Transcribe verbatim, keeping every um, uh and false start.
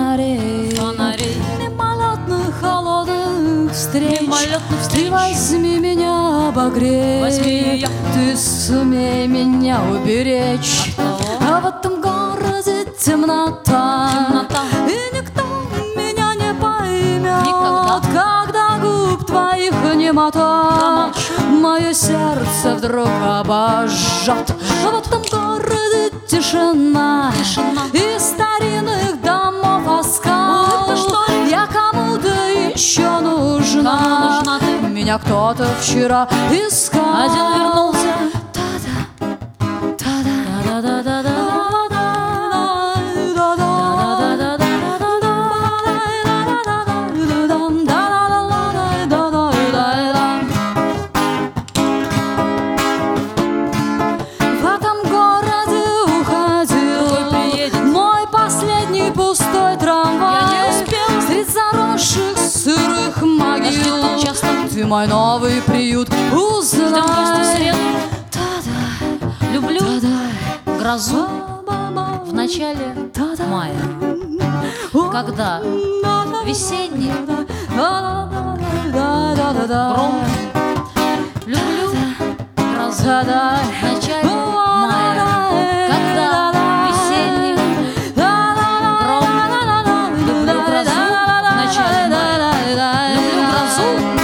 фонарей, фонарей, мимолетных холодных встреч. мимолетных встреч. Ты возьми меня, обогрей, Возьми ее. ты сумей меня уберечь. А в этом городе темнота, Темнота. и никто меня не поймет, Никогда. когда губ твоих немота мое сердце вдруг обожжет. А в этом городе тишина, Тишина. и старинных домов оскал. Это что ли? Я кому-то еще нужна, Кому нужна ты? меня кто-то вчера искал. Один вернулся. В этом городе уходил Другой приедет. мой последний пустой трамвай. Я не успела. Средь заросших сырых Нас могил ждет тут часто. ты мой новый приют Ждем вместе в узнай. среду. Та-да, Люблю та-да, грозу ба-ба-ба, в начале та-да. мая, когда весенний гром. Люблю грозу в начале мая, когда весенний гром. Люблю грозу в начале мая. Люблю грозу